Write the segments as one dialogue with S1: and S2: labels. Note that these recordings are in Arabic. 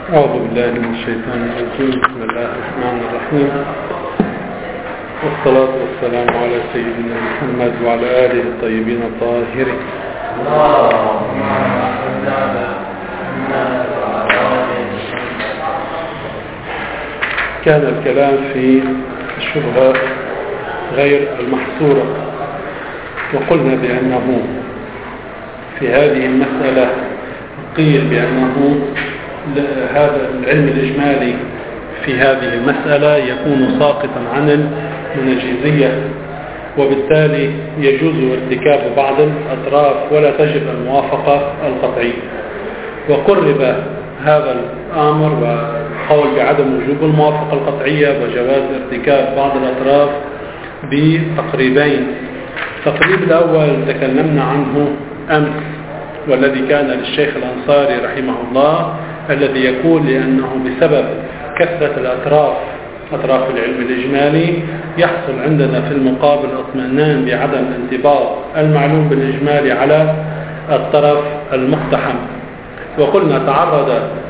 S1: أعوذ بالله من الشيطان الرجيم. بسم الله الرحمن الرحيم، والصلاة والسلام على سيدنا محمد وعلى آله الطيبين الطاهرين. كان الكلام في الشبهة غير المحصورة، وقلنا بأنه في هذه المسألة قيل بأنه هذا العلم الإجمالي في هذه المسألة يكون ساقطا عن المنجزية، وبالتالي يجوز ارتكاب بعض الأطراف ولا تجب الموافقة القطعية. وقرب هذا الأمر والقول بعدم وجوب الموافقة القطعية وجواز ارتكاب بعض الأطراف بتقريبين. التقريب الأول تكلمنا عنه أمس، والذي كان للشيخ الأنصاري رحمه الله، الذي يقول لأنه بسبب كثرة أطراف العلم الإجمالي يحصل عندنا في المقابل اطمئنان بعدم انطباق المعلوم بالإجمالي على الطرف المقتحم. وقلنا تعرض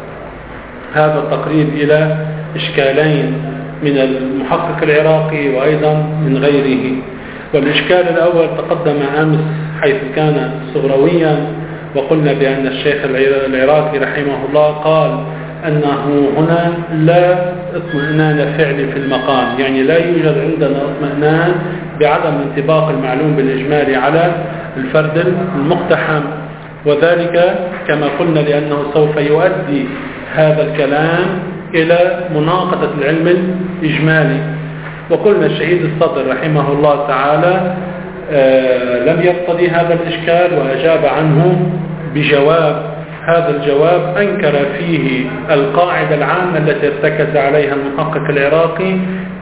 S1: هذا التقريب إلى إشكالين من المحقق العراقي وأيضا من غيره. والإشكال الأول تقدم أمس حيث كان صغرويا، وقلنا بأن الشيخ العراقي رحمه الله قال أنه هنا لا اطمئنان فعلي في المقام، يعني لا يوجد عندنا اطمئنان بعدم انطباق المعلوم بالإجمالي على الفرد المقتحم، وذلك كما قلنا لأنه سوف يؤدي هذا الكلام إلى مناقضة العلم الإجمالي. وقلنا الشهيد الصدر رحمه الله تعالى لم يقتضي هذا الإشكال وأجاب عنه بجواب. هذا الجواب أنكر فيه القاعدة العامة التي ارتكز عليها المحقق العراقي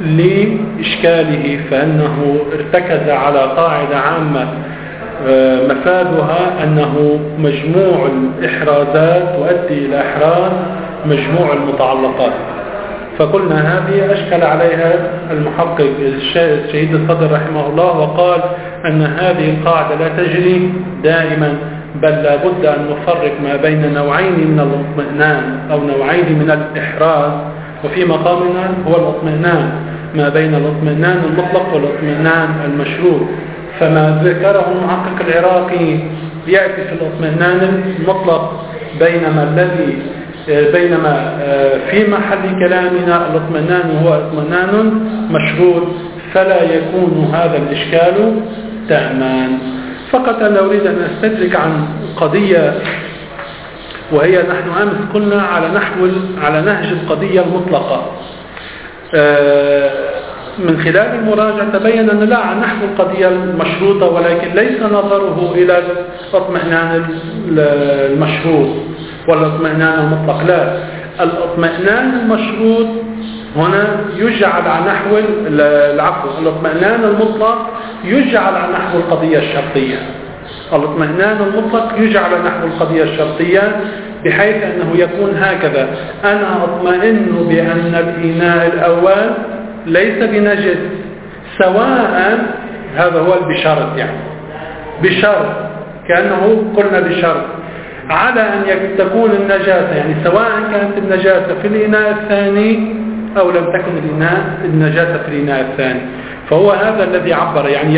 S1: لإشكاله، فأنه ارتكز على قاعدة عامة مفادها أنه مجموع الإحرازات تؤدي إلى إحراز مجموع المتعلقات. فقلنا هذه أشكل عليها المحقق الشهيد الصدر رحمه الله، وقال أن هذه القاعدة لا تجري دائما، بل لا بد أن نفرق ما بين نوعين من الاطمئنان أو نوعين من الإحراز، وفي مقامنا هو الاطمئنان ما بين الاطمئنان المطلق والاطمئنان المشروط. فما ذكره المحقق العراقي يأتي في الاطمئنان المطلق، بينما في محل كلامنا الاطمئنان هو اطمئنان مشروط، فلا يكون هذا الإشكال تاما. فقط أنا أريد أن أستدرك عن قضية، وهي نحن أمس قلنا على نهج القضية المطلقة. من خلال المراجعة تبين أن لا عن نحو القضية المشروطة، ولكن ليس نظره إلى الاطمئنان المشروط والاطمئنان المطلق، لا، الاطمئنان المشروط هنا يجعل على نحو الاطمئنان المطلق يجعل على نحو القضية الشرطية. الاطمئنان المطلق يجعل على نحو القضية الشرطية، بحيث أنه يكون هكذا: أنا أطمئن بأن الإناء الأول ليس بنجس، سواء، هذا هو بشرط، يعني بشرط، كأنه قلنا بشرط على أن تكون النجاسة، يعني سواء كانت النجاسة في الإناء الثاني أو لم تكن النجاسة في الإناء الثاني. فهو هذا الذي عبر، يعني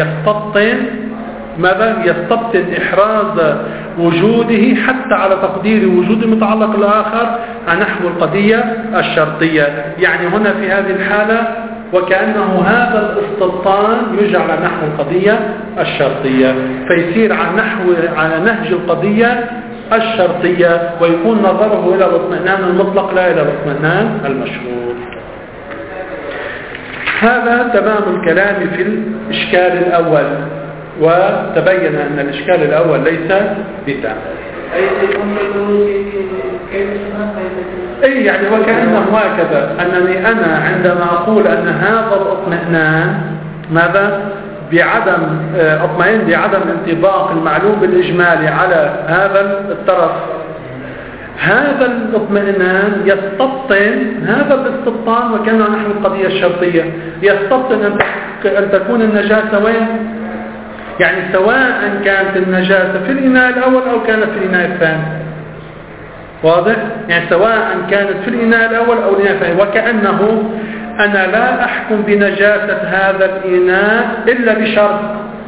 S1: يستبطن إحراز وجوده حتى على تقدير وجود المتعلق الآخر عن نحو القضية الشرطية. يعني هنا في هذه الحالة وكأنه هذا الاستبطان يجعل على نحو القضية الشرطية، فيصير على نهج القضية الشرطية، ويكون نظره إلى الاطمئنان المطلق لا إلى الاطمئنان المشروط. هذا تمام الكلام في الإشكال الأول، وتبين أن الإشكال الأول ليس بتام. يعني وكأنه هكذا أنني أنا عندما أقول أن هذا الاطمئنان بعدم اطمئن بعدم انطباق المعلوم بالإجمالي على هذا الطرف، هذا الاطمئنان يستبطن هذا الاستبطان، وكان نحو القضية الشرطية يستبطن أن تكون النجاسة وين؟ يعني سواء كانت النجاسة في الإناء الأول أو كانت في الإناء الثاني. واضح؟ يعني سواء كانت في الإناء الأول أو الإناء الثاني. وكأنه أنا لا أحكم بنجاسة هذا الإناء إلا بشرط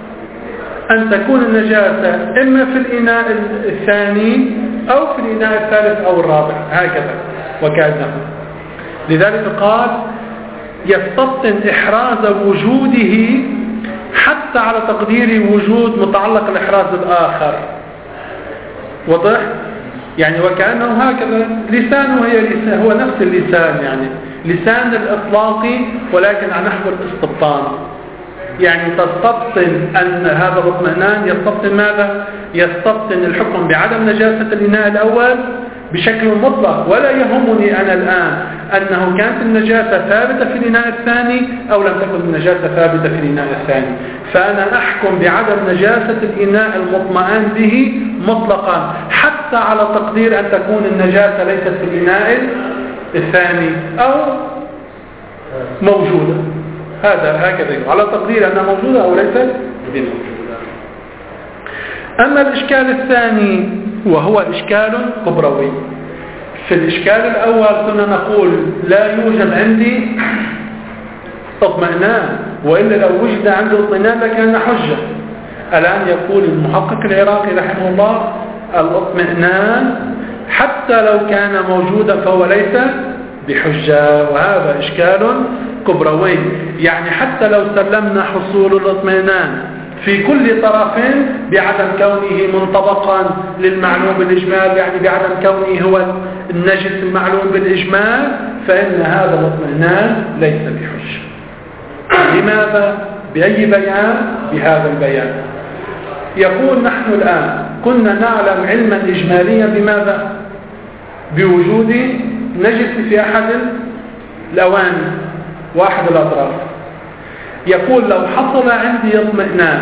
S1: أن تكون النجاسة إما في الإناء الثاني أو في الإناء الثالث أو الرابع، هكذا. وكأنه لذلك قال يستبطن إحراز وجوده حتى على تقدير وجود متعلق الإحراز الآخر. واضح؟ يعني وكأنه هكذا لسانه هو نفس اللسان، يعني لسان الإطلاقي ولكن على نحو الاستبطان. يعني تستبطن أن هذا الاطمئنان يستبطن ماذا؟ يستبطن الحكم بعدم نجاسة الإناء الأول بشكل مطلق، ولا يهمني أنا الآن أنه كانت النجاسة ثابتة في الإناء الثاني أو لم تكن النجاسة ثابتة في الإناء الثاني. فأنا أحكم بعدم نجاسة الإناء المطمئن به مطلقا حتى على تقدير أن تكون النجاسة ليست في الإناء الثاني أو موجودة. هكذا على تقدير أنها موجودة أو ليست موجودة. أما الإشكال الثاني وهو إشكال كبروي. في الإشكال الأول كنا نقول لا يوجد عندي اطمئنان، وإلا لو وجد عندي اطمئنان لكان حجة. الآن يقول المحقق العراقي رحمه الله الاطمئنان حتى لو كان موجودا فهو ليس بحجة، وهذا إشكال كبروي. يعني حتى لو سلمنا حصول الاطمئنان في كل طرف بعدم كونه منطبقا للمعلوم بالإجمال، يعني بعدم كونه هو النجس المعلوم بالإجمال، فإن هذا الاطمئنان ليس بحجة. لماذا؟ بأي بيان؟ بهذا البيان. يقول نحن الآن كنا نعلم علما إجماليا بماذا؟ بوجود نجس في أحد الأواني واحد الأطراف. يقول لو حصل عندي اطمئنان،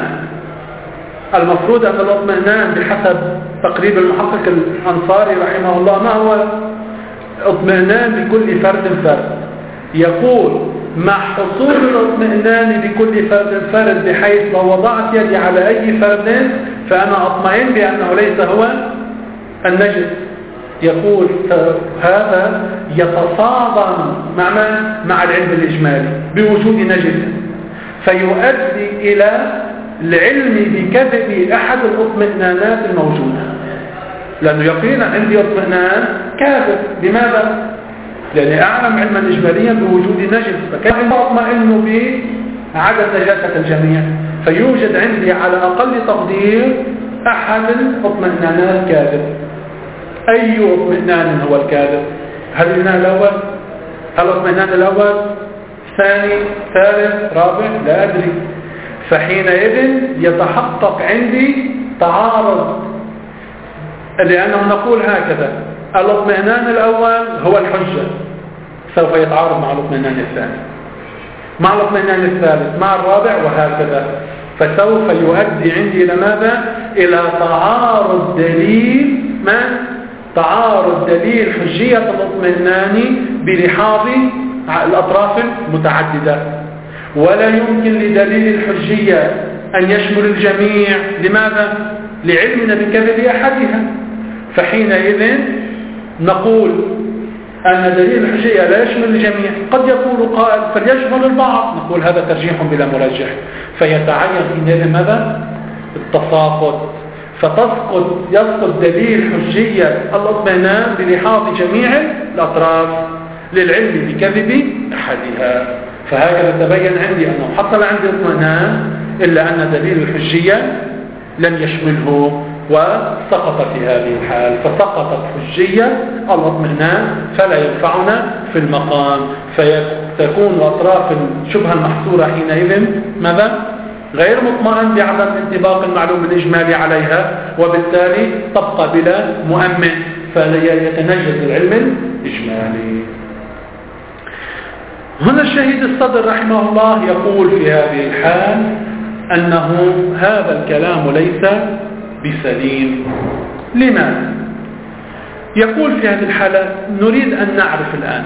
S1: المفروض أن الاطمئنان بحسب تقريب المحقق الأنصاري رحمه الله ما هو اطمئنان بكل فرد فرد. يقول مع حصول الاطمئنان بكل فرد بحيث لو وضعت يدي على أي فرد فأنا أطمئن بأنه ليس هو النجس. يقول هذا يتصادم مع العلم الإجمالي بوجود نجس، فيؤدي إلى العلم بكذب أحد الاطمئنانات الموجودة، لأنه يقينا عندي اطمئنان كاذب. لماذا؟ لأني أعلم علما إجماليا بوجود نجس، فكيف أطمئن بعدم نجاسة الجميع؟ فيوجد عندي على أقل تقدير أحد الاطمئنانات كاذب. أي اطمئنان هو الكاذب؟ هل الاطمئنان الأول؟ هل الاطمئنان الأول؟ ثاني؟ ثالث؟ رابع؟ لا أدري. فحينئذ يتحقق عندي تعارض، لأنه نقول هكذا الاطمئنان الأول هو الحجة، سوف يتعارض مع الاطمئنان الثاني، مع الاطمئنان الثالث، مع الرابع، وهكذا. فسوف يؤدي عندي إلى ماذا؟ إلى تعارض دليل تعارض دليل حجية الاطمئنان بلحاظ الأطراف المتعددة، ولا يمكن لدليل الحجية أن يشمل الجميع. لماذا؟ لعلمنا بكذب أحدها. فحينئذ نقول أن دليل الحجية لا يشمل الجميع. قد يقول قائل فليشمل البعض، نقول هذا ترجيح بلا مرجح، فيتعين حينئذ ماذا؟ التساقط. يسقط دليل حجية الاطمئنان بلحاظ جميع الأطراف للعلم بكذب أحدها. فهكذا تبين عندي أنه حصل عندي اطمئنان إلا أن دليل الحجية لم يشمله وسقط في هذه الحال، فسقطت حجية الاطمئنان فلا ينفعنا في المقام، فتكون أطراف الشبهة المحصورة حينئذ ماذا؟ غير مطمئن بعدم انطباق المعلوم الإجمالي عليها، وبالتالي تبقى بلا مؤمن، فيتنجز العلم الإجمالي. هنا الشهيد الصدر رحمه الله يقول في هذه الحال أنه هذا الكلام ليس بسليم. لماذا؟ يقول في هذه الحالة نريد أن نعرف الآن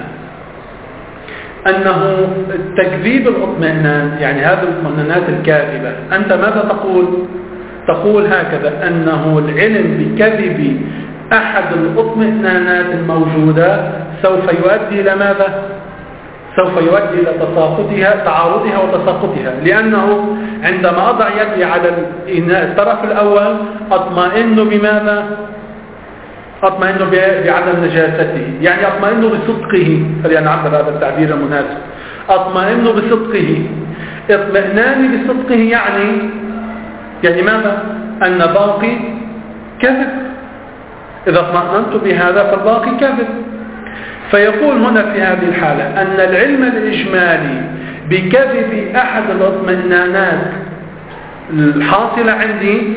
S1: أنه تكذيب الاطمئنان، يعني هذه الاطمئنانات الكاذبة، أنت ماذا تقول؟ تقول هكذا أنه العلم بكذب أحد الاطمئنانات الموجودة سوف يؤدي إلى ماذا؟ سوف يؤدي إلى تعارضها وتساقطها، لأنه عندما أضع يدي على الطرف الأول أطمئن بماذا؟ أطمئن بعدم نجاسته، يعني أطمئن بصدقه، خلينا نعبر هذا التعبير المناسب، أطمئن بصدقه. اطمئناني بصدقه يعني ماذا؟ أن باقي كذب. إذا اطمئننت بهذا فالباقي كذب. فيقول هنا في هذه الحالة أن العلم الإجمالي بكذب أحد الاطمئنانات الحاصلة عندي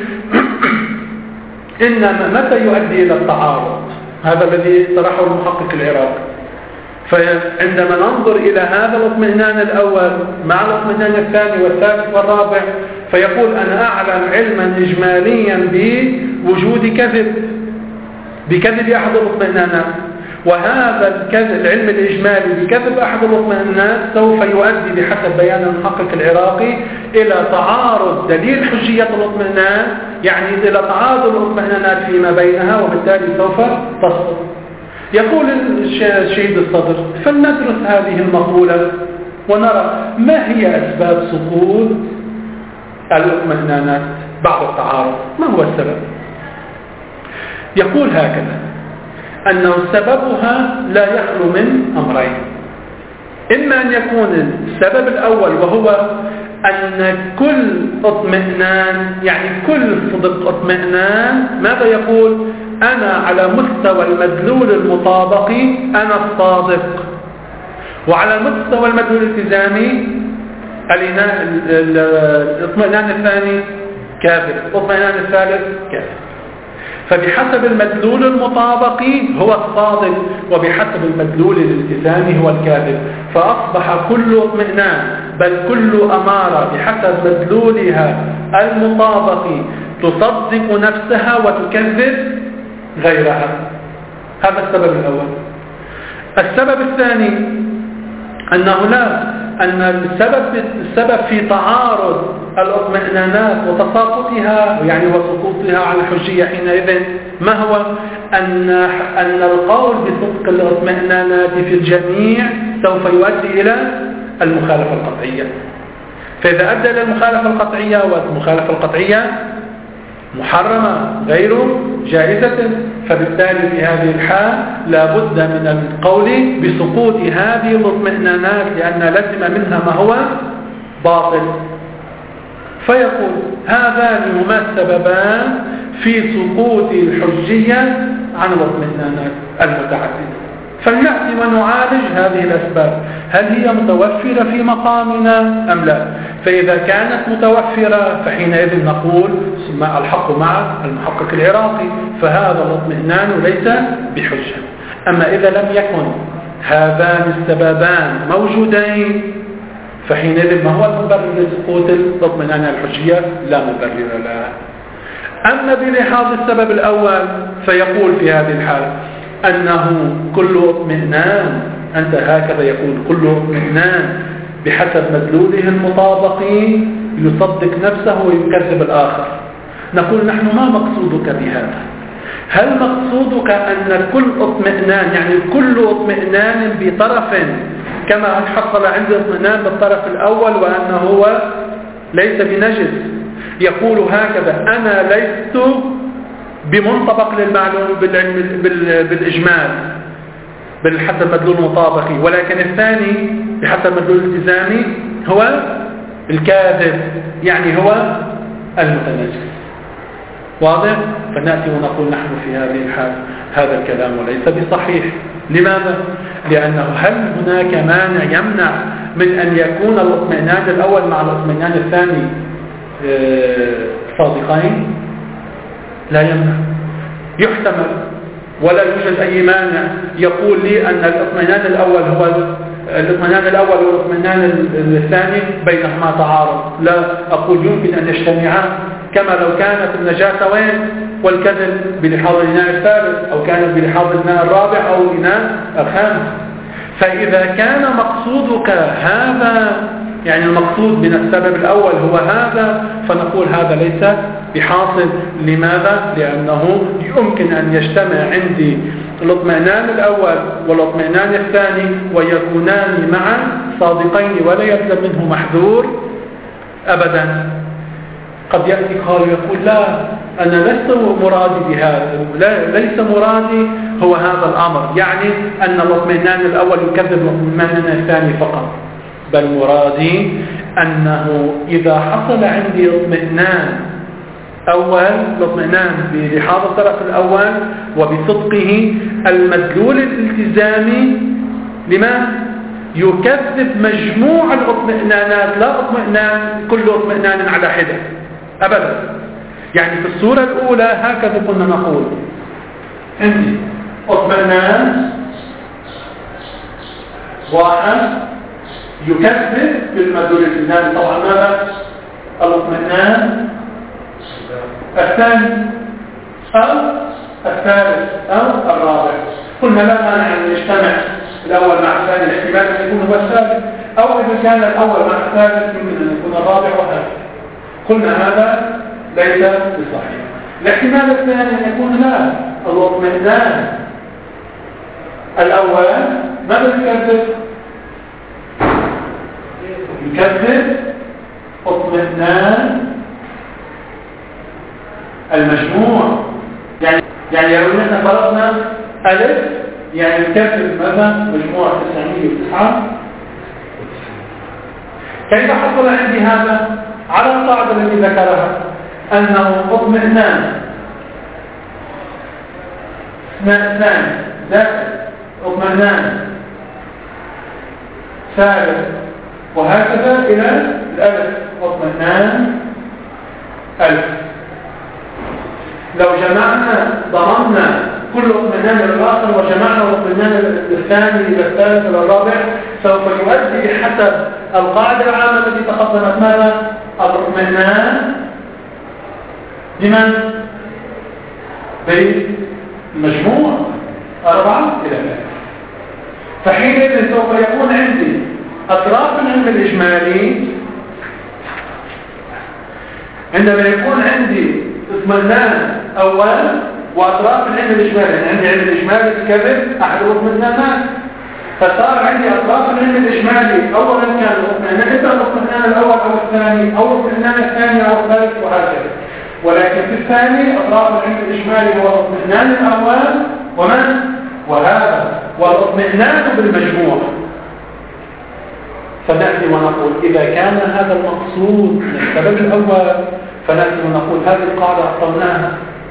S1: إنما متى يؤدي إلى التعارض؟ هذا الذي طرحه المحقق العراقي. فعندما ننظر إلى هذا الاطمئنان الأول مع الاطمئنان الثاني والثالث والرابع، فيقول أنا أعلم علما إجماليا بوجود بكذب أحد الاطمئنانات، وهذا العلم الإجمالي بكذب أحد الاطمئنانات سوف يؤدي بحسب بيان المحقق العراقي إلى تعارض دليل حجية الاطمئنان، يعني إلى تعارض الاطمئنانات فيما بينها، وبالتالي سوف تسقط. يقول الشهيد الصدر: فلندرس هذه المقولة ونرى ما هي أسباب سقوط الاطمئنانات بعد التعارض، ما هو السبب؟ يقول هكذا: أنه سببها لا يخلو من أمرين. إما أن يكون السبب الأول وهو أن كل اطمئنان، يعني كل صدق اطمئنان، ماذا يقول؟ أنا على مستوى المدلول المطابقي أنا الصادق، وعلى مستوى المدلول الالتزامي الاطمئنان الثاني كاذب، الاطمئنان الثالث كاذب. فبحسب المدلول المطابقي هو الصادق، وبحسب المدلول الالتزامي هو الكاذب. فأصبح كل اطمئنان بل كل أمارة بحسب مدلولها المطابقي تصدق نفسها وتكذب غيرها. هذا السبب الأول. السبب الثاني أن السبب في تعارض الاطمئنانات وتساقطها، يعني وسقوطها عن الحجية حينئذ، ما هو؟ أن القول بصدق الاطمئنانات في الجميع سوف يؤدي إلى المخالفة القطعية. فإذا أدى إلى المخالفة القطعية، والمخالفة القطعية محرمة غير جائزة، فبالتالي في هذه الحال لا بد من القول بسقوط هذه الاطمئنانات، لأن لازم منها ما هو باطل. فيقول هذان هما السببان في سقوط الحجية عن الاطمئنانات المتعددة. فلنأتي ونعالج هذه الأسباب، هل هي متوفرة في مقامنا أم لا؟ فإذا كانت متوفرة فحينئذ نقول الحق مع المحقق العراقي، فهذا الاطمئنان ليس بحجة. أما إذا لم يكن هذان السببان موجودين فحينئذ ما هو المبرر لسقوط الاطمئنان الحجية؟ لا مبرر لها. أما بلحاظ السبب الأول فيقول في هذه الحال أنه كل اطمئنان، أنت هكذا يقول، كل اطمئنان بحسب مدلوله المطابقي يصدق نفسه ويكذب الآخر. نقول نحن ما مقصودك بهذا؟ هل مقصودك أن كل اطمئنان، يعني كل اطمئنان بطرف، كما حصل عندي اطمئنان بالطرف الأول وأنه هو ليس بنجس، يقول هكذا أنا ليست بمنطبق للمعلوم بالإجمال بحسب المدلول المطابقي، ولكن الثاني بحسب المدلول الالتزامي هو الكاذب، يعني هو المتنجس. واضح؟ فنأتي ونقول نحن في هذه الحال هذا الكلام وليس بصحيح. لماذا؟ لأنه هل هناك مانع يمنع من أن يكون الاطمئنان الأول مع الاطمئنان الثاني صادقين؟ لا يمنع، يحتمل، ولا يوجد أي مانع يقول لي أن الاطمئنان الأول هو الاطمئنان الأول والاطمئنان الثاني بينهما تعارض. لا، أقول يمكن أن يجتمعان، كما لو كانت النجاسة وين والكذب بلحاظ الإناء الثالث، أو كانت بلحاظ الإناء الرابع أو الإناء الخامس. فإذا كان مقصودك هذا، يعني المقصود من السبب الأول هو هذا، فنقول هذا ليس بحاصل. لماذا؟ لأنه يمكن أن يجتمع عندي الاطمئنان الأول والاطمئنان الثاني ويكونان معا صادقين ولا يلزم منه محذور أبدا. قد يأتي قائل يقول لا، أنا لست مرادي بهذا، ليس مرادي هو هذا الأمر، يعني أن الاطمئنان الأول يكذب الاطمئنان الثاني فقط، بل مرادي أنه إذا حصل عندي اطمئنان أول، الاطمئنان بلحاظ الطرف الأول وبصدقه، المدلول الالتزامي لما يكذب مجموع الاطمئنانات، لا اطمئنان كل اطمئنان على حدة أبدا. يعني في الصورة الأولى هكذا كنا نقول عندي اطمئنان واحد يكذب بالمدلول الالتزامي، طبعا ماذا؟ الاطمئنان الثاني أو الثالث أو الرابع. قلنا لا مانع أن يجتمع الأول مع الثاني، احتمال أن يكون هو الثالث، أو إذا كان الأول مع الثالث يمكن أن يكون الرابع وهكذا. قلنا هذا ليس بصحيح. الاحتمال الثاني أن يكون لا، الاطمئنان الأول ماذا يكذب؟ يكذب اطمئنان المجموع. يعني لو نحن فرضنا ألف يعني يكذب ماذا؟ مجموع 909. كيف حصل عندي هذا؟ على القاعدة التي ذكرها أنه اطمئنان اثنان زائد اطمئنان ثالث وهكذا إلى الألف، اطمئنان ألف. لو جمعنا ضمننا كل اطمئنان إلى الآخر وجمعنا الاطمئنان الثاني إلى الثالث إلى الرابع سوف يؤدي بحسب القاعدة العامة التي تقدمت ماذا؟ الاطمئنان لمن؟ بالمجموع 4 إلى 3. فحينئذ سوف يكون عندي أطراف العلم الإجمالي عندما يكون عندي اطمئنان أول وأطراف العلم الإجمالي، يعني عندي علم الإجمالي الكذب أحد الاطمئنانات، فصار عندي أطراف العلم الإجمالي أولا كان الاطمئنان، إذا الاطمئنان الأول أو الثاني أو الاطمئنان الثاني أو الثالث وهكذا. ولكن في الثاني أطراف العلم الإجمالي هو الاطمئنان الأول ومن؟ وهذا والاطمئنان بالمجموع. فنأتي ونقول إذا كان هذا المقصود من السبب الأول فنأتي ونقول هذه القاعدة أبطلناها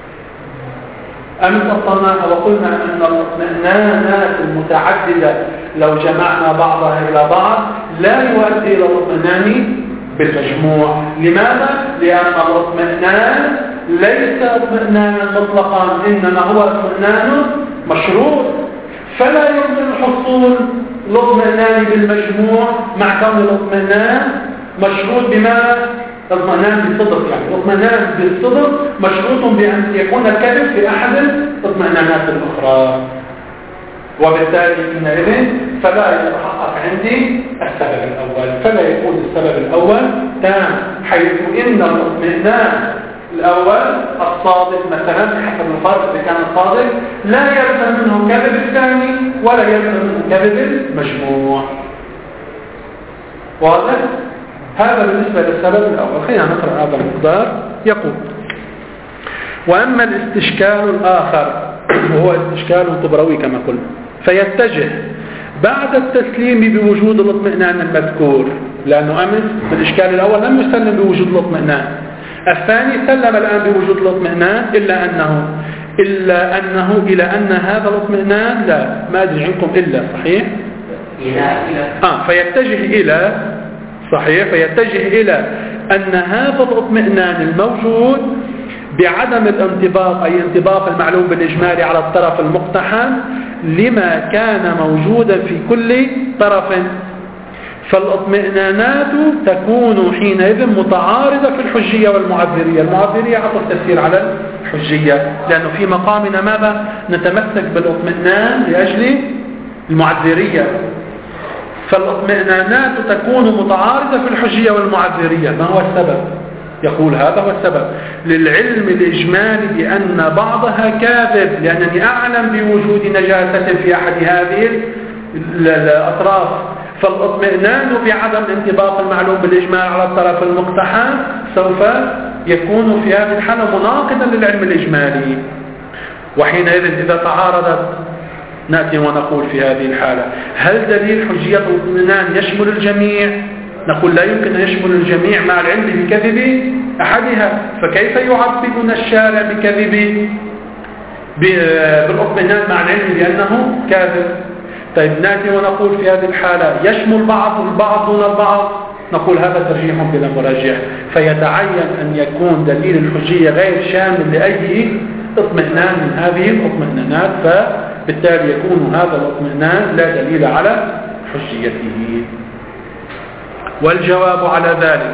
S1: أمس أبطلناها وقلنا أن الاطمئنانات المتعددة لو جمعنا بعضها إلى بعض لا يؤدي إلى الاطمئنان بالمجموع. لماذا؟ لأن الاطمئنان ليس اطمئنانا مطلقا، إنما هو اطمئنان مشروط، فلا يمكن حصول الاطمئنان بالمجموع مع كون الاطمئنان مشروط بما؟ الاطمئنان بالصدق. يعني الاطمئنان بالصدق مشروط بأن يكون الكذب في أحد الاطمئنانات الأخرى، وبالتالي حينئذ فلا يتحقق عندي السبب الأول، فلا يكون السبب الأول تام، حيث إن الاطمئنان الأول الصادق مثلا حسب الفرق إذا كان الصادق لا يلزم منه كذب الثاني ولا يلزم منه كذب المجموع. واضح؟ هذا بالنسبة للسبب الأول. خلينا نقرأ هذا المقدار. يقول: وأما الاستشكال الآخر وهو استشكال طبروي كما قلنا، فيتجه بعد التسليم بوجود الاطمئنان المذكور، لأنه أمس بالإشكال الأول لم يسلم بوجود الاطمئنان، الثاني سلم الآن بوجود الاطمئنان إلا أنه إلى أن هذا الاطمئنان لا، ما أدري عنكم إلا صحيح؟ فيتجه إلى صحيح، فيتجه إلى أن هذا الاطمئنان الموجود بعدم الانطباق، أي انطباق المعلوم بالإجمالي على الطرف المقتحم لما كان موجودا في كل طرف، فالاطمئنانات تكون حينئذ متعارضة في الحجية والمعذرية. المعذرية عطف تفسير على الحجية، لأنه في مقامنا ماذا؟ نتمسك بالاطمئنان لأجل المعذرية، فالاطمئنانات تكون متعارضة في الحجية والمعذرية. ما هو السبب؟ يقول هذا هو السبب، للعلم الإجمالي بأن بعضها كاذب لأنني أعلم بوجود نجاسة في أحد هذه الأطراف، فالاطمئنان بعدم انطباق المعلوم بالإجمال على الطرف المقتحم سوف يكون في هذه الحالة مناقضا للعلم الإجمالي. وحينئذ إذا تعارضت نأتي ونقول في هذه الحالة هل دليل حجية الاطمئنان يشمل الجميع؟ نقول لا يمكن أن يشمل الجميع مع العلم بكذب أحدها، فكيف يعبدنا الشارع بكذب بالاطمئنان مع العلم بأنه كاذب؟ طيب نأتي ونقول في هذه الحالة يشمل بعض البعض دون البعض، نقول هذا ترجيح بلا مرجح، فيتعين أن يكون دليل الحجية غير شامل لأي اطمئنان من هذه الاطمئنانات، فبالتالي يكون هذا الاطمئنان لا دليل على حجيته. والجواب على ذلك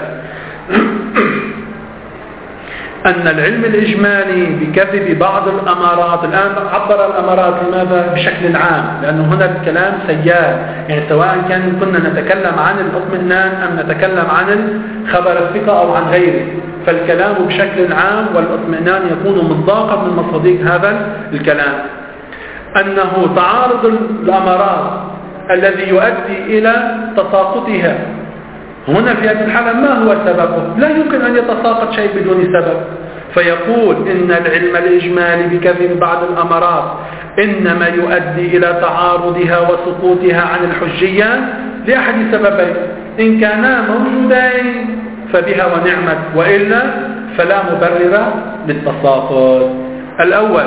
S1: أن العلم الإجمالي بكذب بعض الأمارات، الآن عبر الأمارات لماذا بشكل عام؟ لأنه هنا الكلام سيال، يعني سواء كنا نتكلم عن الاطمئنان أم نتكلم عن خبر الثقة أو عن غيره، فالكلام بشكل عام والاطمئنان يكون مصداقا من مصادق هذا الكلام. أنه تعارض الأمارات الذي يؤدي إلى تساقطها، هنا في هذه الحالة ما هو سببه؟ لا يمكن أن يتساقط شيء بدون سبب، فيقول إن العلم الإجمالي بكذب بعض الأمارات إنما يؤدي إلى تعارضها وسقوطها عن الحجية لأحد سببين، إن كانا موجودين فبها ونعمت، وإلا فلا مبرر للتساقط. الأول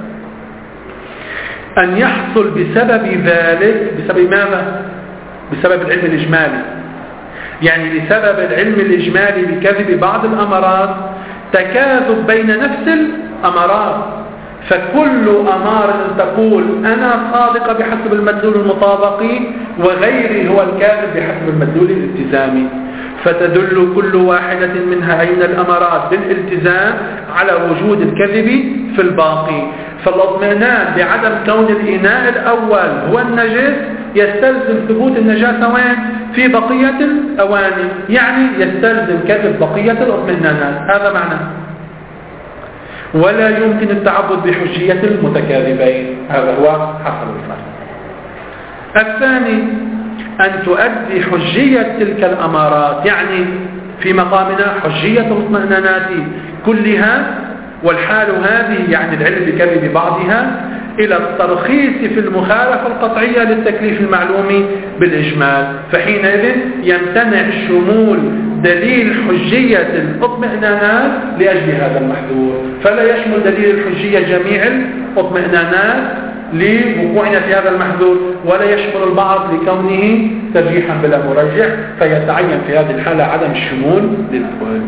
S1: أن يحصل بسبب ذلك، بسبب ماذا؟ بسبب العلم الإجمالي، يعني لسبب العلم الإجمالي بكذب بعض الأمارات تكاذب بين نفس الأمارات، فكل أمارة تقول أنا صادقة بحسب المدلول المطابقي وغيري هو الكاذب بحسب المدلول الالتزامي، فتدل كل واحدة منها أين الأمارات بالالتزام على وجود الكذب في الباقي. فالاطمئنان بعدم كون الإناء الأول هو النجس يستلزم ثبوت النجاسة وين؟ في بقية الأواني، يعني يستلزم كذب بقية الاطمئنانات، هذا معناه. ولا يمكن التعبد بحجية المتكاذبين، هذا هو حصل الفرق. الثاني أن تؤدي حجية تلك الأمارات، يعني في مقامنا حجية الاطمئنانات كلها والحال هذه يعني العلم بكذب بعضها إلى الترخيص في المخالفة القطعية للتكليف المعلوم بالإجمال، فحينئذ يمتنع شمول دليل حجية الاطمئنانات لأجل هذا المحذور، فلا يشمل دليل الحجية جميع الاطمئنانات لوقوعنا في هذا المحذور، ولا يشمل البعض لكونه ترجيحا بلا مرجح، فيتعين في هذه الحالة عدم الشمول للكل.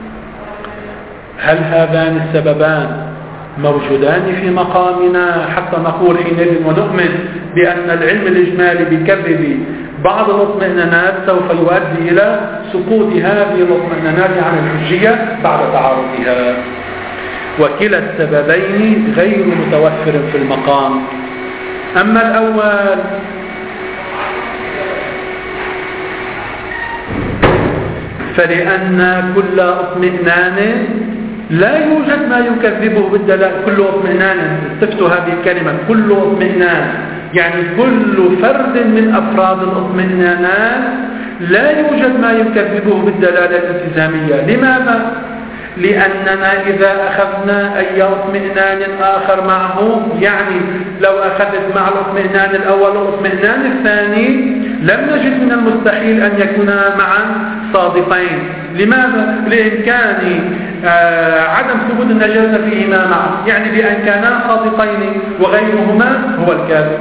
S1: هل هذان السببان موجودان في مقامنا حتى نقول حينئذ ونؤمن بأن العلم الإجمالي بكذب بعض الاطمئنانات سوف يؤدي إلى سقوط هذه الاطمئنانات عن الحجية بعد تعارضها؟ وكلا السببين غير متوفر في المقام. أما الأول فلأن كل اطمئنان لا يوجد ما يكذبه بالدلالة، كل اطمئنان، استفتوا هذه الكلمة، كل اطمئنان يعني كل فرد من أفراد الاطمئنانات لا يوجد ما يكذبه بالدلالة الالتزامية. لماذا؟ لأننا إذا أخذنا أي اطمئنان آخر معه، يعني لو أخذت مع الاطمئنان الأول والاطمئنان الثاني لم نجد من المستحيل أن يكونا معا صادقين. لماذا؟ لإمكان عدم ثبوت النجاسة فيهما معا، يعني بأن كانا صادقين وغيرهما هو الكاذب.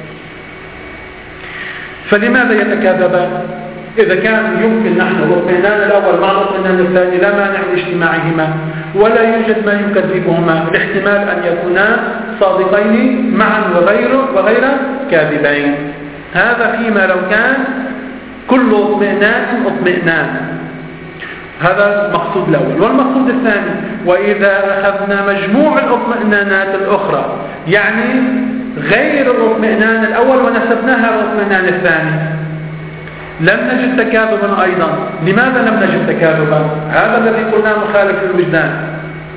S1: فلماذا يتكاذبان؟ إذا كان يمكن نحن الاطمئنان الأول مع الاطمئنان الثاني لا مانع لاجتماعهما ولا يوجد ما يكذبهما، الاحتمال أن يكونا صادقين معا وغير كاذبين. هذا فيما لو كان كل اطمئنان، هذا المقصود الأول. والمقصود الثاني وإذا أخذنا مجموع الاطمئنانات الأخرى، يعني غير الاطمئنان الأول ونسبناها الاطمئنان الثاني، لم نجد تكاذبا أيضا. لماذا لم نجد تكاذبا؟ هذا الذي قلنا مخالف للوجدان.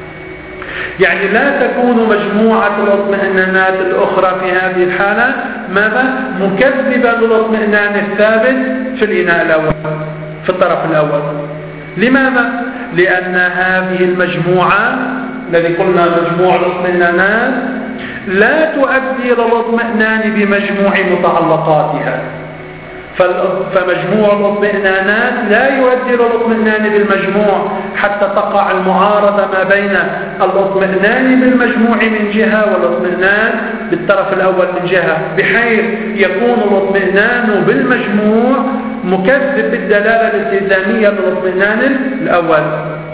S1: يعني لا تكون مجموعة الاطمئنانات الأخرى في هذه الحالة ماذا؟ مكذبة للاطمئنان الثابت في الإناء الأول، في الطرف الأول. لماذا؟ لأن هذه المجموعة الذي قلنا مجموع الاطمئنانات لا تؤدي إلى الاطمئنان بمجموع متعلقاتها، فمجموع الاطمئنانات لا يؤدي إلى الاطمئنان بالمجموع حتى تقع المعارضة ما بين الاطمئنان بالمجموع من جهة والاطمئنان بالطرف الأول من جهة، بحيث يكون الاطمئنان بالمجموع مكذب بالدلالة الالتزامية للاطمئنان الأول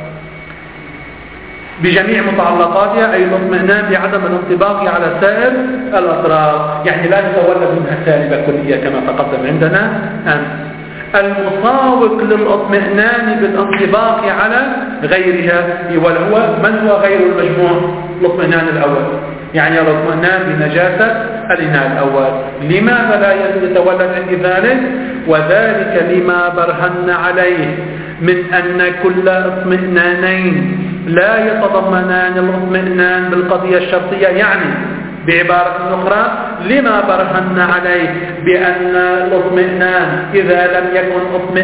S1: بجميع متعلقاتها، أي الاطمئنان بعدم الانطباق على سائر الأطراف، يعني لا يتولد منها سالبة كلية كما تقدم عندنا أمس. المصاوب للاطمئنان بالانطباق على غيرها وهو من هو غير المجموع؟ الاطمئنان الأول، يعني الاطمئنان بنجاسة الإناء الأول. لماذا لا يتولد عند ذلك؟ وذلك لما برهن عليه من أن كل اطمئنانين لا يتضمنان الاطمئنان بالقضية الشرطية، يعني بعبارة أخرى لما برهن عليه بأن الاطمئنان إذا لم يكن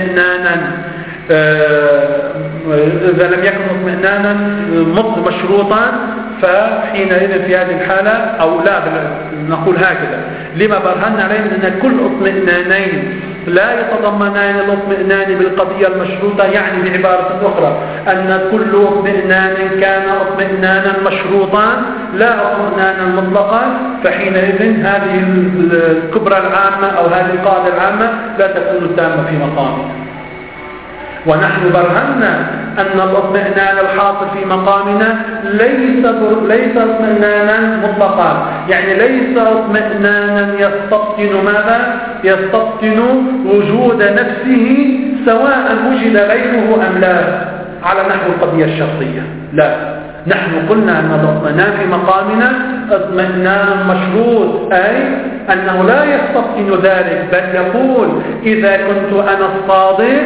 S1: اطمئنانا مشروطا، فحينئذ في هذه الحالة أو لا نقول هكذا، لما برهن عليه أن كل اطمئنانين لا يتضمنان الاطمئنان بالقضية المشروطة، يعني بعبارة أخرى أن كل اطمئنان كان اطمئنانا مشروطا لا اطمئنانا مطلقا، فحينئذ هذه الكبرى العامة أو هذه القاعدة العامة لا تكون تامة في مقامها. ونحن برهنا أن الاطمئنان الحاصل في مقامنا ليس اطمئنانا مطلقا، يعني ليس اطمئنانا يستبطن ماذا؟ يستبطن وجود نفسه سواء وجد غيره أم لا على نحو القضية الشرطية. لا، نحن قلنا أن الاطمئنان في مقامنا اطمئنان مشروط، أي أنه لا يستبطن ذلك، بل يقول إذا كنت أنا الصادق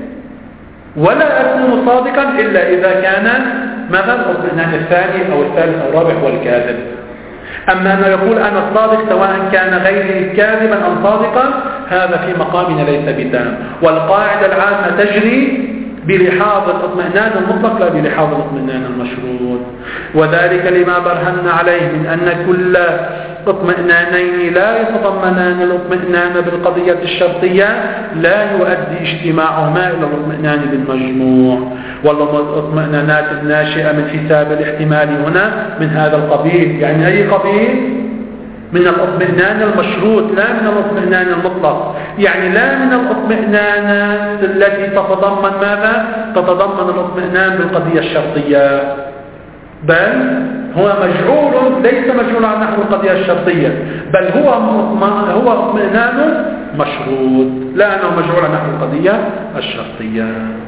S1: ولا أكون صادقا إلا إذا كان مثلا الاطمئنان الثاني أو الثالث أو الرابع هو الكاذب. أما أنه يقول أنا الصادق سواء كان غيري كاذبا أم صادقا، هذا في مقامنا ليس بتام. والقاعدة العامة تجري بلحاظ الاطمئنان المطلق لا بلحاظ الاطمئنان المشروط. وذلك لما برهن عليه من أن كل اطمئنانين لا يتضمنان الاطمئنان بالقضية الشرطية لا يؤدي اجتماعهما إلى الاطمئنان بالمجموع. والاطمئنانات الناشئة من حساب الاحتمال هنا من هذا القبيل، يعني أي قبيل؟ من الاطمئنان المشروط لا من الاطمئنان المطلق، يعني لا من الاطمئنانات التي تتضمن ماذا؟ تتضمن الاطمئنان بالقضية الشرطية، بل هو مجعول ليس مجعول عن نحو القضية الشرطية، بل هو اطمئنان مشروط لا أنه مجعول عن نحو القضية الشرطية.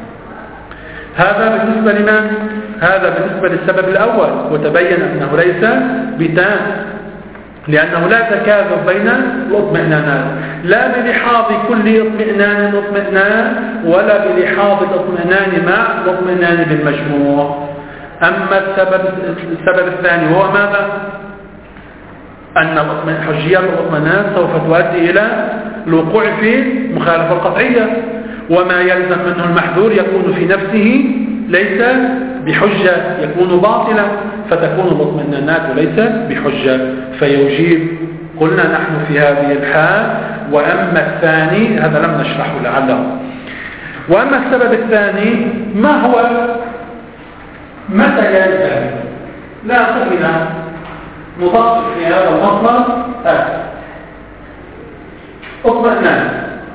S1: هذا بالنسبة لمن؟ هذا بالنسبة للسبب الأول، وتبين أنه ليس بتام، لأنه لا تكاذب بين الاطمئنانات، لا بلحاظ كل اطمئنان ولا بلحاظ الاطمئنان مع الاطمئنان بالمجموع. أما السبب الثاني هو ماذا؟ أن حجيات الاطمئنان سوف تؤدي إلى الوقوع في مخالفة القطعية، وما يلزم منه المحذور يكون في نفسه ليس بحجة، يكون باطلا، فتكون الاطمئنانات ليس بحجة فيجيب. قلنا نحن في هذه الحال. وأما الثاني هذا لم نشرحه لعله. وأما السبب الثاني ما هو؟ متى يلزم؟ لا قلنا نضبط في هذا المطلب اطمئنان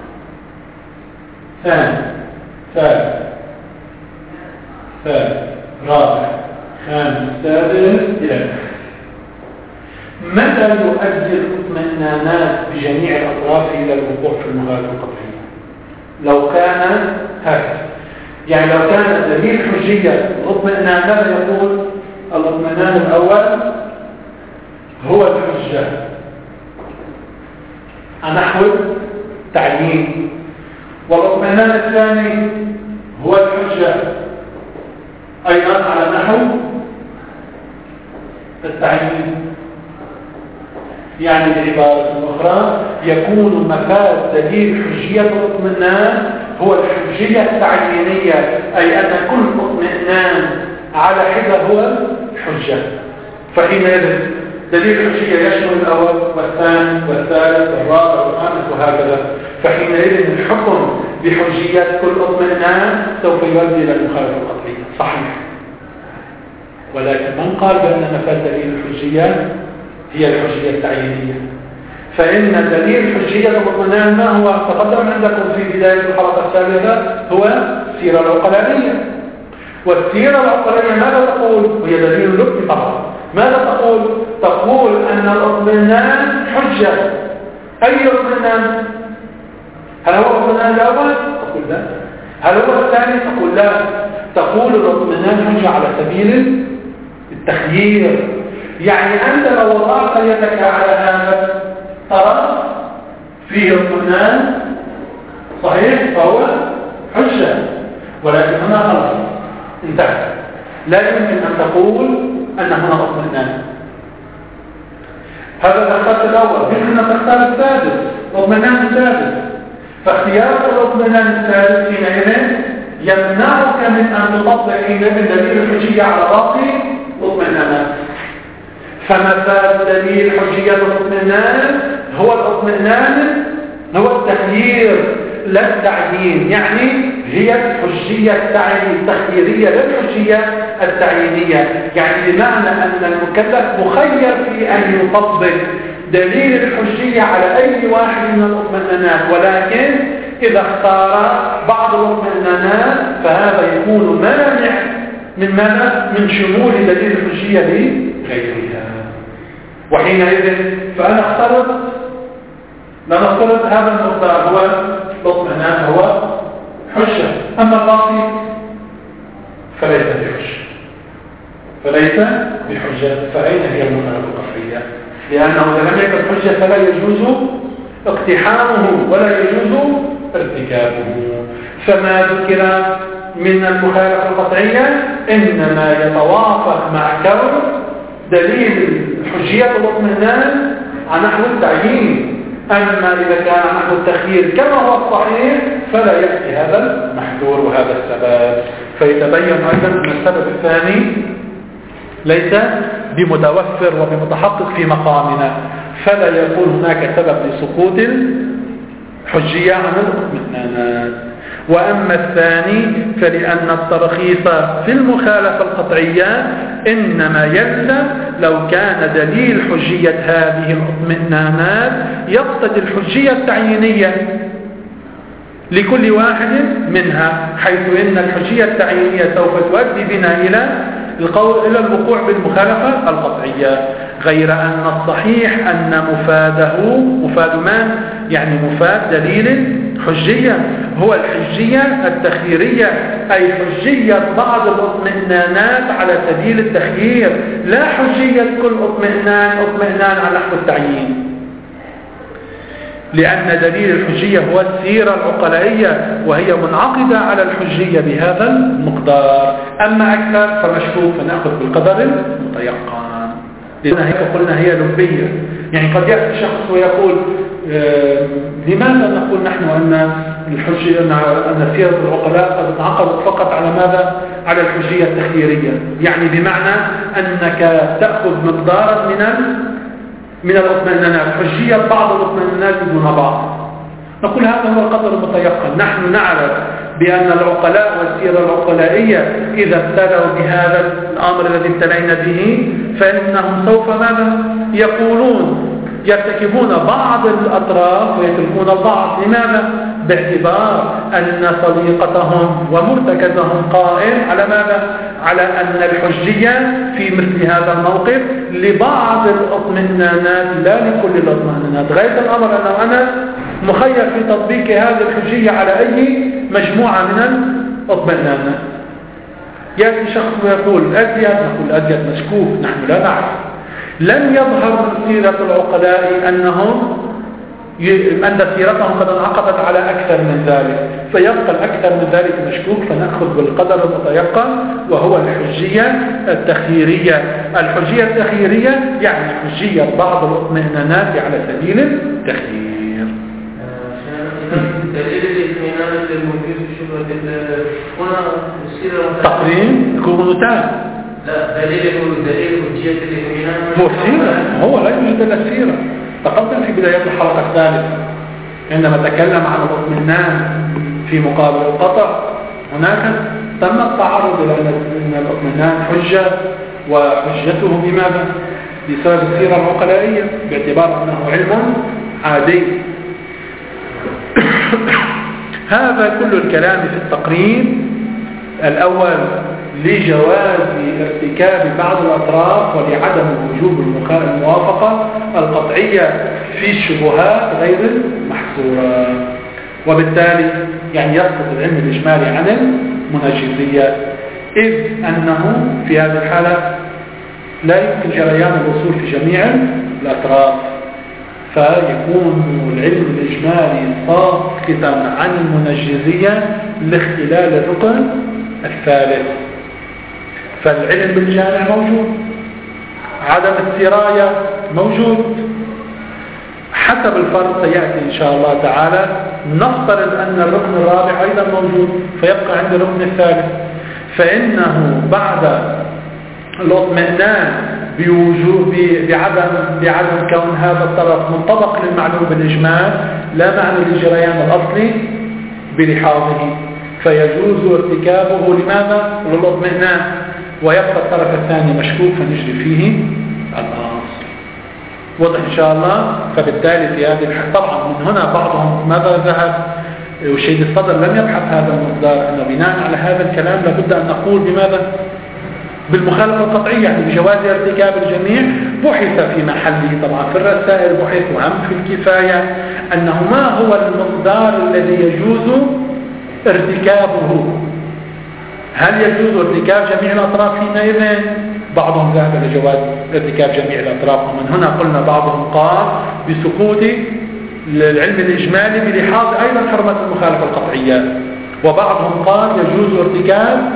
S1: ثاني ثالث رابع خامس سادس إلى متى يؤدي الاطمئنانات بجميع الأطراف إلى الوقوع في المخالفة القطعية؟ لو كان هكذا، يعني لو كانت هذه الحجية الاطمئنان، ماذا يقول؟ الاطمئنان الأول هو الحجة نحو تعيين، والاطمئنان الثاني هو الحجة أيضا على نحو التعيين. يعني بعبارة أخرى يكون مفاد دليل حجية الاطمئنان هو الحجية التعيينية، أي أن كل اطمئنان على حدة هو حجة. فحينئذ دليل الحجية يشمل الأول والثاني والثالث والرابع والخامس وهكذا. فحينئذ الحكم بحجية كل اطمئنان سوف يؤدي إلى المخالفة القطعية. صحيح. ولكن من قال بأن مفاد دليل الحجية هي الحجية التعيينية؟ فإن دليل حجية الاطمئنان ما هو؟ تقدم عندكم في بداية الحلقة السابقة هو السيرة العقلانية. والسيرة العقلانية ماذا تقول؟ وهي دليل لبي طبعا. ماذا تقول؟ تقول أن الاطمئنان حجة. أي اطمئنان؟ هل هو الاطمئنان الأول؟ تقول لا. هل هو الثاني؟ تقول لا. تقول الاطمئنان حجة على سبيل التخيير. يعني أنت لو وضعت يدك على هذا طرف فيه اطمئنان صحيح فهو حجة، ولكن هنا خلاص انتهى. لا يمكن أن تقول أن هنا اطمئنان. هذا اخترت الأول، يمكن أن تختار السادس، اطمئنان السادس. فاختيار الاطمئنان السادس حينئذ يمنعك من أن تطبق حينئذ دليل الحجية على باقي الاطمئنانات. فمفاد دليل حجية الاطمئنان هو الاطمئنان، هو التخيير لا التعيين. يعني هي الحجية التخييرية لا الحجية التعيينية. يعني بمعنى أن المكلف مخير في أن يطبق دليل الحجية على أي واحد من الاطمئنانات، ولكن إذا اختار بعض الاطمئنانات فهذا يكون مانع من ماذا؟ من شمول دليل الحجية لغيرها. وحينئذ فأنا اخترت لنفترض هذا المقدار هو الاطمئنان هو حجة، أما الباقي فليس بحجة. فأين هي المخالفة القطعية؟ لأنه إذا لم يكن حجة فلا يجوز اقتحامه ولا يجوز ارتكابه. فما ذكر من المخالفة القطعية إنما يتوافق مع كون دليل حجية الاطمئنان على نحو التعيين. أما إذا كان نحو التخيير كما هو الصحيح فلا يأتي هذا المحذور وهذا السبب. فيتبين أيضا أن السبب الثاني ليس بمتوفر وبمتحقق في مقامنا، فلا يكون هناك سبب لسقوط الحجية عن الاطمئنانات. وأما الثاني فلأن الترخيص في المخالفة القطعية إنما يلزم لو كان دليل حجية هذه الاطمئنانات يقتضي الحجية التعيينية لكل واحد منها، حيث إن الحجية التعيينية سوف تؤدي بنا إلى الوقوع بالمخالفة القطعية. غير أن الصحيح أن مفاد من؟ يعني مفاد دليل حجية هو الحجية التخييرية، أي حجية بعض الاطمئنانات على سبيل التخيير، لا حجية كل اطمئنان على نحو التعيين. لأن دليل الحجية هو السيرة العقلائية وهي منعقدة على الحجية بهذا المقدار. أما أكثر فمشكوك فنأخذ بالقدر المتيقن. لأنها هيك قلنا هي لبية. يعني قد يأتي شخص ويقول لماذا نقول نحن أن الحجية أن سيرة العقلاء قد انعقدت فقط على ماذا؟ على الحجية التخييرية. يعني بمعنى أنك تأخذ مقدارا من الاطمئنانات، حجية بعض الاطمئنانات دون بعض. نقول هذا هو القدر المتيقن. نحن نعرف بأن العقلاء والسيرة العقلائية إذا ابتلوا بهذا الأمر الذي ابتلينا به فإنهم سوف ماذا؟ يرتكبون بعض الأطراف ويتركون البعض. لماذا؟ باعتبار أن صديقتهم ومرتكزهم قائم على ماذا؟ على أن الحجية في مثل هذا الموقف لبعض الاطمئنانات لا لكل الاطمئنانات. غاية الأمر أنه أنا مخير في تطبيق هذه الحجية على أي مجموعة من الاطمئنانات. يأتي شخص ويقول الأزيد، نقول الأزيد مشكوك، نحن لا نعرف. لم يظهر من سيرة العقلاء أنهم أن سيرتهم قد انعقدت على أكثر من ذلك، فيبقى الأكثر من ذلك مشكوك، فنأخذ بالقدر المتيقن وهو الحجية التخييرية. الحجية التخييرية يعني حجية بعض الاطمئنانات على سبيل التخيير.
S2: دليل الاطمئنان الموجود في شبهة هنا السيرة
S1: تقريم يكون تام.
S2: لا دليل حجية الاطمئنان
S1: هو السيرة، هو لا يوجد إلا السيرة. تقدم في بداية الحلقة الثالثة عندما تكلم عن الاطمئنان في مقابل القطع، هناك تم التعرض إلى أن الاطمئنان حجة، وحجته بماذا؟ بسبب السيرة العقلائية باعتبار أنه علم عادي. هذا كل الكلام في التقرير الأول لجواز ارتكاب بعض الأطراف ولعدم وجوب الموافقة القطعية في الشبهات غير المحصورة، وبالتالي يعني يسقط العلم الإجمالي عن المناجزية، إذ أنه في هذه الحالة لا يمكن جريان الوصول في جميع الأطراف، فيكون العلم الإجمالي ساقطا عن المنجزية لاختلال الركن الثالث. فالعلم بالجامع موجود، عدم السراية موجود، حسب الفرض سيأتي إن شاء الله تعالى نفترض أن الركن الرابع أيضا موجود، فيبقى عند الركن الثالث، فإنه بعد الاطمئنان بعدم كون هذا الطرف منطبق للمعلوم بالإجمال لا معنى للجريان الأصلي بلحاظه، فيجوز ارتكابه لماذا؟ للاطمئنان، ويبقى الطرف الثاني مشكوك فنجري فيه الأصل. واضح إن شاء الله. فبالتالي في هذه الحالة طبعا من هنا بعضهم ماذا ذهب، وشيد الصدر لم يبحث هذا المقدار، أن بناء على هذا الكلام لابد أن نقول بماذا؟ بالمخالفة القطعية، يعني بجواز ارتكاب الجميع. بحث في محله طبعا في الرسائل، بحث وهم في الكفاية أنه ما هو المقدار الذي يجوز ارتكابه، هل يجوز ارتكاب جميع الأطراف حينئذ؟ بعضهم ذهب لجواز ارتكاب جميع الأطراف، ومن هنا قلنا بعضهم قال بسقوط العلم الإجمالي بلحاظ أيضا حرمة المخالفة القطعية، وبعضهم قال يجوز ارتكاب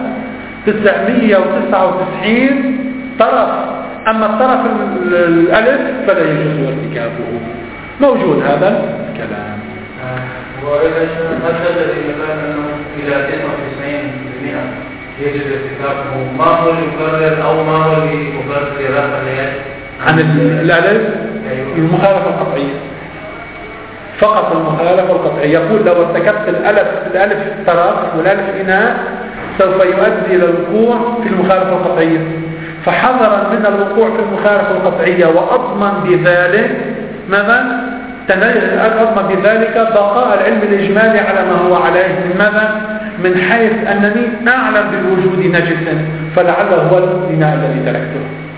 S1: 999 طرف، أما الطرف الألف فلا يجوز ارتكابه. موجود هذا الكلام.
S2: وإذا هذا الذي كان أنه إلى 99% يجب ارتكابه، ما هو المقرر أو ما هو المقرر
S1: عن الألف؟ المخالفة القطعية فقط، المخالفة القطعية. يقول لو ارتكبت الألف طرف والألف إناء سوف يؤدي إلى الوقوع في المخالفة القطعية، فحذرا من الوقوع في المخالفة القطعية وأضمن بذلك ماذا؟ أضمن بذلك بقاء العلم الإجمالي على ما هو عليه من ماذا؟ من حيث أنني أعلم بالوجود نجسا، فلعله هو الإناء الذي تركته.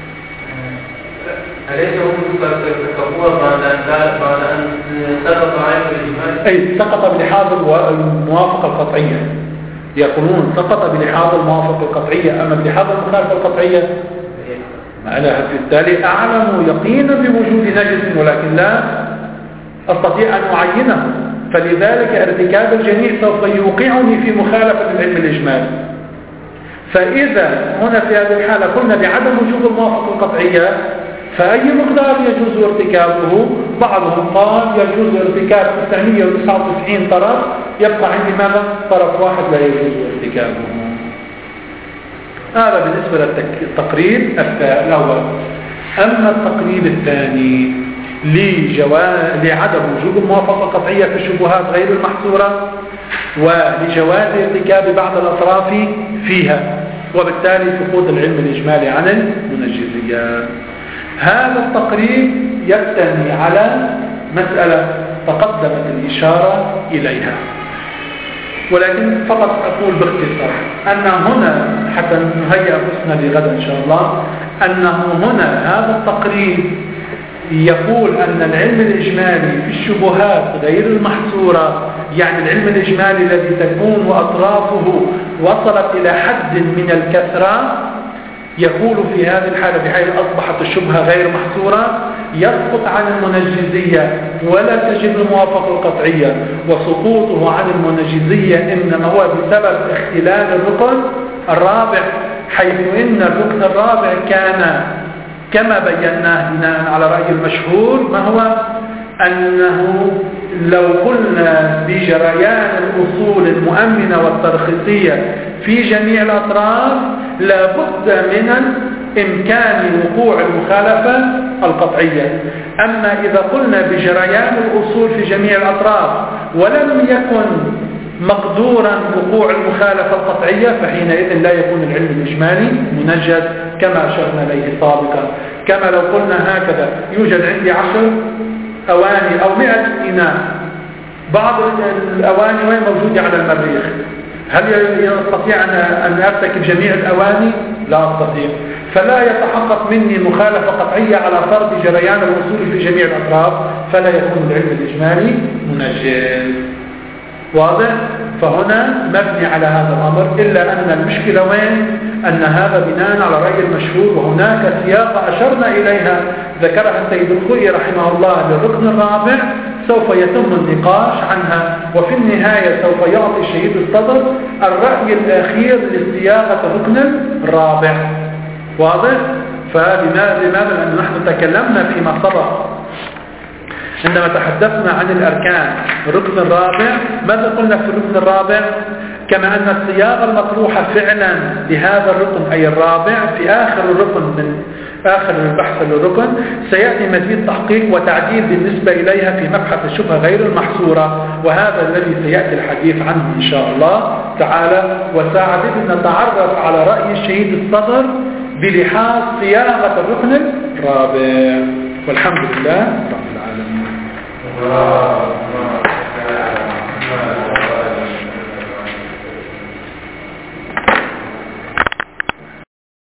S2: أليس هم يتكبر بعد أن سقط علم الإجمالي؟
S1: أي سقط بلحاظ الموافقة القطعية، يقولون سقط بلحاظ الموافقة القطعية، أما بلحاظ المخالفة القطعية معناها بالتالي أعلم يقينا بوجود نجس ولكن لا أستطيع أن أعينه، فلذلك ارتكاب الجميع سوف يوقعني في مخالفة العلم الإجمالي. فإذا هنا في هذه الحالة قلنا بعدم وجود الموافقة القطعية، فأي مقدار يجوز ارتكابه؟ بعضهم قال يجوز ارتكاب 999 طرف، يبقى عندي ماذا؟ طرف واحد لا يجوز ارتكابه. هذا بالنسبة للتقرير الأول. أما التقرير الثاني لعدم وجود الموافقة القطعية في الشبهات غير المحصورة ولجواز ارتكاب بعض الأطراف فيها، وبالتالي سقوط العلم الإجمالي عن المنجزيات. هذا التقرير يبتني على مسألة تقدمت الإشارة إليها، ولكن فقط أقول باختصار أن هنا حتى نهيئ أنفسنا لغدا إن شاء الله، أنه هنا هذا التقرير يقول أن العلم الإجمالي في الشبهات غير المحصورة، يعني العلم الإجمالي الذي تكون أطرافه وصلت إلى حد من الكثرة، يقول في هذه الحالة بحيث أصبحت الشبهة غير محصورة يسقط عن المنجزية ولا تجب الموافقة القطعية، وسقوطه عن المنجزية إنما هو بسبب اختلال الركن الرابع، حيث إن الركن الرابع كان كما بيناه بناء على رأي المشهور ما هو أنه لو قلنا بجريان الأصول المؤمنة والترخيصية في جميع الأطراف لابد من إمكان وقوع المخالفة القطعية. أما إذا قلنا بجريان الأصول في جميع الأطراف ولم يكن مقدورا وقوع المخالفة القطعية فحينئذ لا يكون العلم الإجمالي منجز كما أشرنا إليه سابقا. كما لو قلنا هكذا يوجد عندي 10 أواني أو 100 إناء، بعض الأواني وين موجودة على المريخ، هل يستطيع أن أرتكب جميع الأواني؟ لا أستطيع، فلا يتحقق مني مخالفة قطعية على فرض جريان الوصول في جميع الأطراف، فلا يكون العلم الإجمالي منجز. واضح؟ فهنا مبني على هذا الأمر، إلا أن المشكلة وين؟ أن هذا بناء على رأي المشهور، وهناك سياق أشرنا إليها ذكرها السيد الخوئي رحمه الله للركن الرابع سوف يتم النقاش عنها، وفي النهاية سوف يعطي شهيد الصدر الرأي الأخير لصياغة الركن الرابع. واضح؟ فلماذا؟ لأن نحن تكلمنا فيما سبق عندما تحدثنا عن الأركان الركن الرابع، ماذا قلنا في الركن الرابع؟ كما أن الصياغة المطروحة فعلا لهذا الركن أي الرابع في آخر الركن من آخر البحث للركن سيأتي مزيد تحقيق وتعديل بالنسبة إليها في مبحث الشبهة غير المحصورة، وهذا الذي سيأتي الحديث عنه إن شاء الله تعالى. وساعد نتعرف على رأي الشهيد الصدر بلحاظ صياغة الركن الرابع، والحمد لله رب العالمين.